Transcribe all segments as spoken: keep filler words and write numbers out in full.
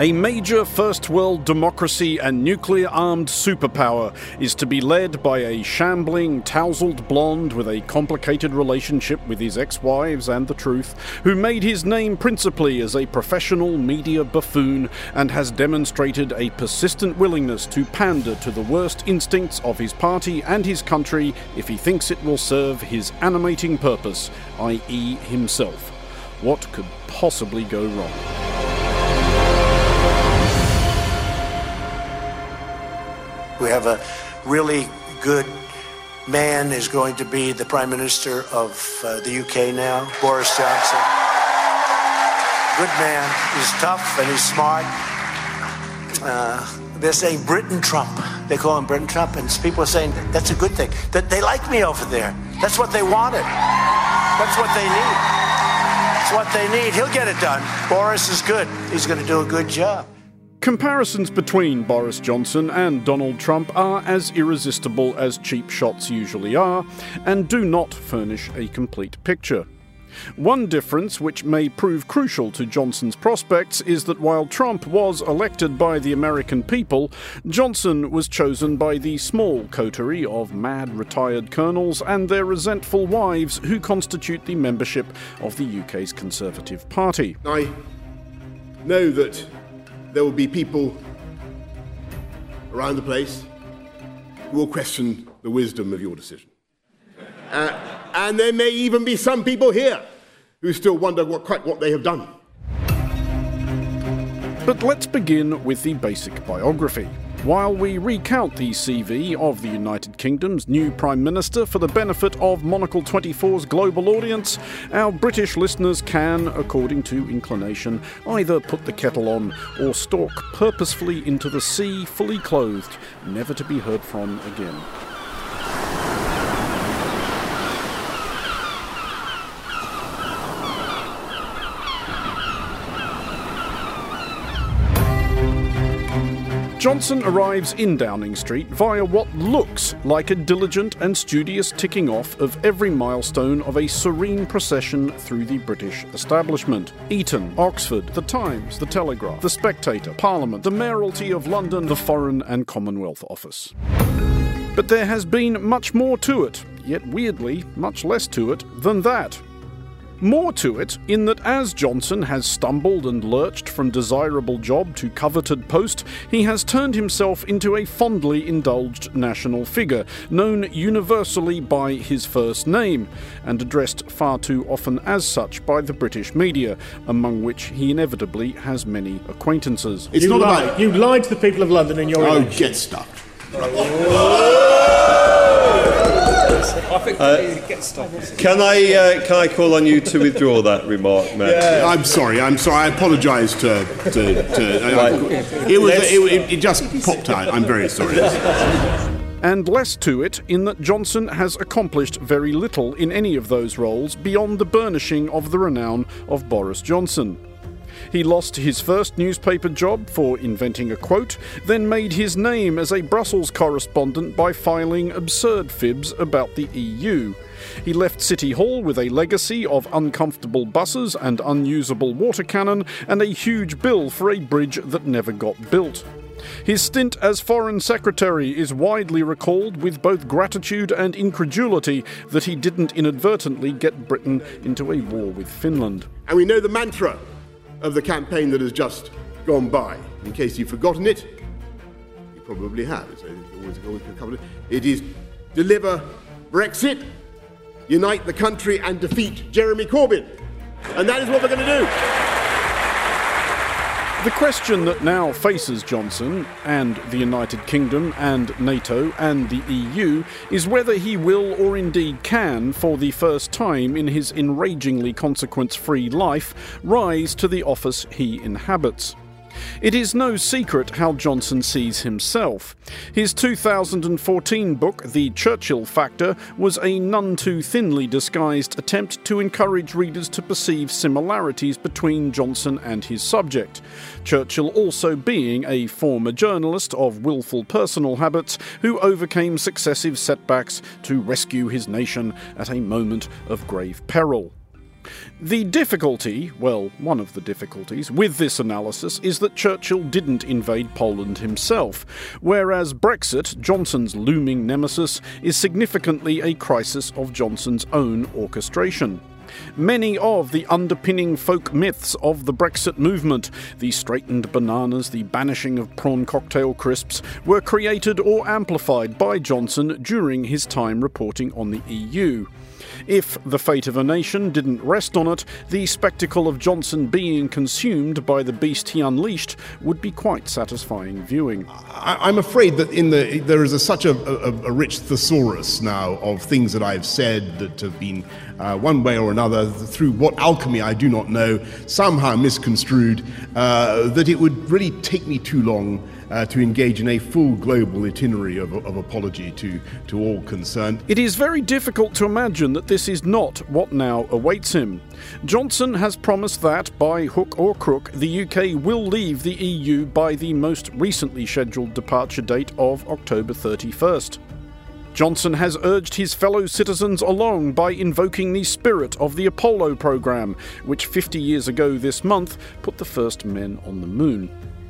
A major first-world democracy and nuclear-armed superpower is to be led by a shambling, tousled blonde with a complicated relationship with his ex-wives and the truth, who made his name principally as a professional media buffoon and has demonstrated a persistent willingness to pander to the worst instincts of his party and his country if he thinks it will serve his animating purpose, that is himself. What could possibly go wrong? We have a really good man who's going to be the Prime Minister of uh, the U K now, Boris Johnson. Good man. He's tough and he's smart. Uh, they're saying Britain Trump. They call him Britain Trump, and people are saying that's a good thing. That they like me over there. That's what they wanted. That's what they need. That's what they need. He'll get it done. Boris is good. He's going to do a good job. Comparisons between Boris Johnson and Donald Trump are as irresistible as cheap shots usually are, and do not furnish a complete picture. One difference, which may prove crucial to Johnson's prospects, is that while Trump was elected by the American people, Johnson was chosen by the small coterie of mad retired colonels and their resentful wives who constitute the membership of the U K's Conservative Party. I know that there will be people around the place who will question the wisdom of your decision. Uh, and there may even be some people here who still wonder what, quite what they have done. But let's begin with the basic biography. While we recount the C V of the United Kingdom's new Prime Minister for the benefit of Monocle twenty-four's global audience, our British listeners can, according to inclination, either put the kettle on or stalk purposefully into the sea fully clothed, never to be heard from again. Johnson arrives in Downing Street via what looks like a diligent and studious ticking off of every milestone of a serene procession through the British establishment. Eton, Oxford, The Times, The Telegraph, The Spectator, Parliament, the Mayoralty of London, the Foreign and Commonwealth Office. But there has been much more to it, yet weirdly much less to it than that. More to it in that as Johnson has stumbled and lurched from desirable job to coveted post, he has turned himself into a fondly indulged national figure, known universally by his first name, and addressed far too often as such by the British media, among which he inevitably has many acquaintances. It's you not lied. about... You lied to the people of London in your Oh, election. get stuffed. I think uh, get stuff. Can I uh, can I call on you to withdraw that remark, Matt? Yeah. I'm sorry. I'm sorry. I apologise to. to, to I, I, it was. It, it just popped out. I'm very sorry. And less to it in that Johnson has accomplished very little in any of those roles beyond the burnishing of the renown of Boris Johnson. He lost his first newspaper job for inventing a quote, then made his name as a Brussels correspondent by filing absurd fibs about the E U. He left City Hall with a legacy of uncomfortable buses and unusable water cannon and a huge bill for a bridge that never got built. His stint as Foreign Secretary is widely recalled with both gratitude and incredulity that he didn't inadvertently get Britain into a war with Finland. And we know the mantra of the campaign that has just gone by. In case you've forgotten it, you probably have. It's always, always covered. It is deliver Brexit, unite the country and defeat Jeremy Corbyn. And that is what we're going to do. The question that now faces Johnson and the United Kingdom and NATO and the E U is whether he will or indeed can, for the first time in his enragingly consequence-free life, rise to the office he inhabits. It is no secret how Johnson sees himself. His two thousand fourteen book, The Churchill Factor, was a none too thinly disguised attempt to encourage readers to perceive similarities between Johnson and his subject. Churchill also being a former journalist of willful personal habits who overcame successive setbacks to rescue his nation at a moment of grave peril. The difficulty, well, one of the difficulties, with this analysis is that Churchill didn't invade Poland himself, whereas Brexit, Johnson's looming nemesis, is significantly a crisis of Johnson's own orchestration. Many of the underpinning folk myths of the Brexit movement, the straightened bananas, the banishing of prawn cocktail crisps, were created or amplified by Johnson during his time reporting on the E U. If the fate of a nation didn't rest on it, the spectacle of Johnson being consumed by the beast he unleashed would be quite satisfying viewing. I, I'm afraid that in the there is a, such a, a, a rich thesaurus now of things that I've said that have been uh, one way or another, through what alchemy I do not know, somehow misconstrued, uh, that it would really take me too long Uh, to engage in a full global itinerary of, of apology to, to all concerned. It is very difficult to imagine that this is not what now awaits him. Johnson has promised that, by hook or crook, the U K will leave the E U by the most recently scheduled departure date of October thirty-first. Johnson has urged his fellow citizens along by invoking the spirit of the Apollo programme, which fifty years ago this month put the first men on the moon.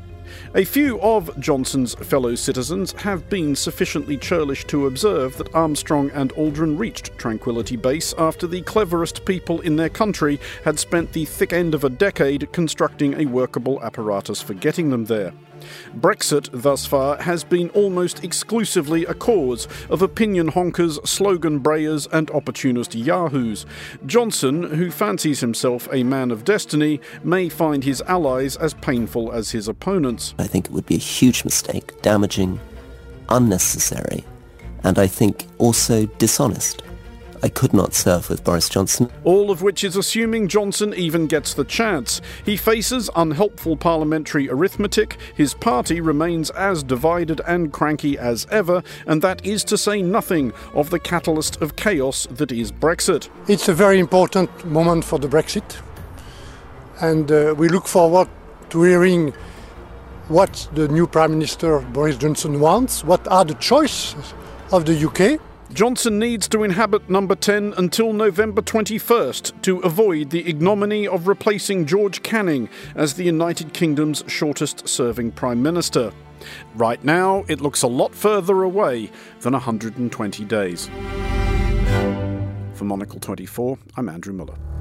A few of Johnson's fellow citizens have been sufficiently churlish to observe that Armstrong and Aldrin reached Tranquility Base after the cleverest people in their country had spent the thick end of a decade constructing a workable apparatus for getting them there. Brexit, thus far, has been almost exclusively a cause of opinion honkers, slogan brayers and opportunist yahoos. Johnson, who fancies himself a man of destiny, may find his allies as painful as his opponents. I think it would be a huge mistake, damaging, unnecessary, and I think also dishonest. I could not serve with Boris Johnson. All of which is assuming Johnson even gets the chance. He faces unhelpful parliamentary arithmetic, his party remains as divided and cranky as ever, and that is to say nothing of the catalyst of chaos that is Brexit. It's a very important moment for the Brexit, and uh, we look forward to hearing what the new Prime Minister Boris Johnson wants, what are the choices of the U K. Johnson needs to inhabit number ten until November twenty-first to avoid the ignominy of replacing George Canning as the United Kingdom's shortest-serving Prime Minister. Right now, it looks a lot further away than one hundred twenty days. For Monocle twenty-four, I'm Andrew Muller.